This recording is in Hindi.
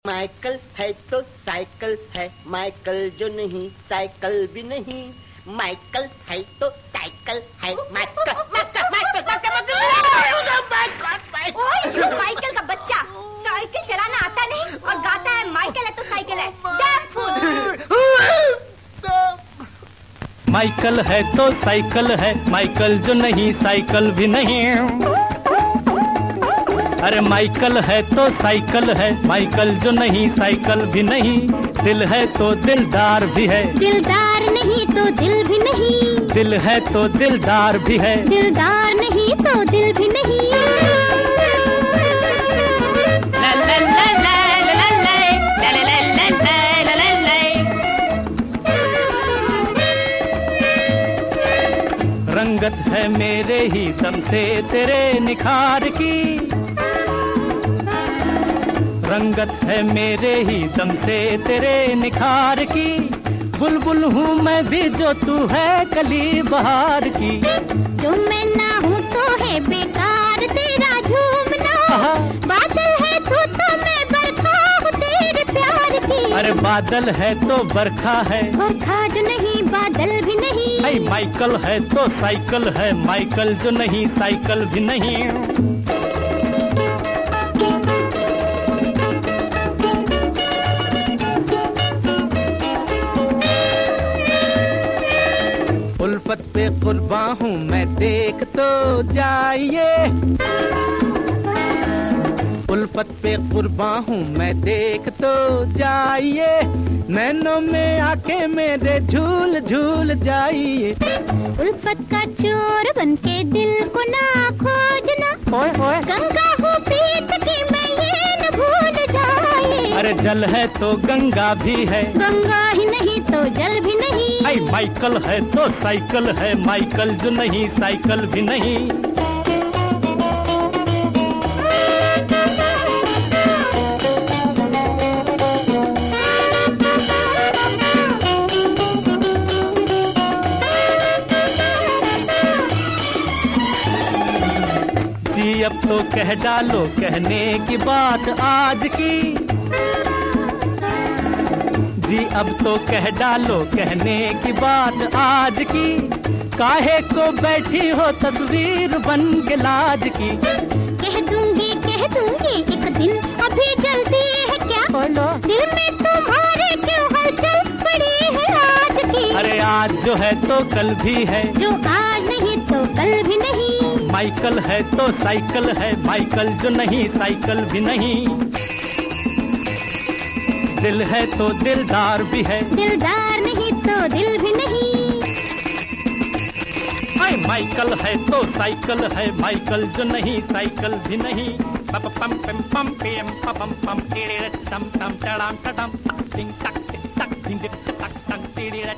माइकल है तो साइकिल है, माइकल जो नहीं साइकिल भी नहीं। माइकल है तो साइकिल है, Michael Michael Michael Michael Michael का बच्चा साइकिल चलाना आता नहीं और गाता है माइकल है तो साइकिल है। डैम फूल। माइकल है तो साइकिल है, माइकल जो नहीं साइकिल भी नहीं। अरे माइकल है तो साइकिल है, माइकल जो नहीं साइकिल भी नहीं। दिल है तो दिलदार भी है, दिलदार नहीं तो दिल भी नहीं। दिल है तो दिलदार भी है, दिलदार नहीं तो दिल भी नहीं। रंगत है मेरे ही दम से तेरे निखार की। रंगत है मेरे ही दम से तेरे निखार की। बुलबुल हूँ मैं भी जो तू है कली बहार की। जो मैं ना हूँ तो है बेकार तेरा झूमना। बादल है तो मैं बरखा हूँ तेरे प्यार की। अरे बादल है तो बरखा है, बरखा जो नहीं बादल भी नहीं। ऐ माइकल है तो साइकिल है, माइकल जो नहीं साइकिल भी नहीं। उल्फत पे कुर्बां हूँ मैं देख तो जाइए। उल्फत पे कुर्बां हूँ मैं देख तो जाइए। नैनों में आके मेरे झूल झूल जाइए। उल्फत का चोर बनके दिल को ना खोजना। ओए ओए गंगा हो प्रीत की मैं ये न भूल जाए। अरे जल है तो गंगा भी है, गंगा ही नहीं तो जल भी नहीं। ऐ माइकल है तो साइकिल है, माइकल जो नहीं साइकिल भी नहीं। जी अब तो कह डालो कहने की बात आज की। जी अब तो कह डालो कहने की बात आज की। काहे को बैठी हो तस्वीर बन के लाज की। कह दूंगी एक दिन, अभी जल्दी है क्या? बोलो दिल में तुम्हारे क्यों हलचल पड़ी है आज की। अरे आज जो है तो कल भी है, जो आज नहीं तो कल भी नहीं। माइकल है तो साइकिल है, माइकल जो नहीं साइकिल भी नहीं। दिल है तो दिलदार भी है, दिलदार नहीं तो दिल भी नहीं। माइकल है तो साइकिल है, माइकल जो नहीं साइकिल भी नहीं। पम पम पम पम पम पम पम पम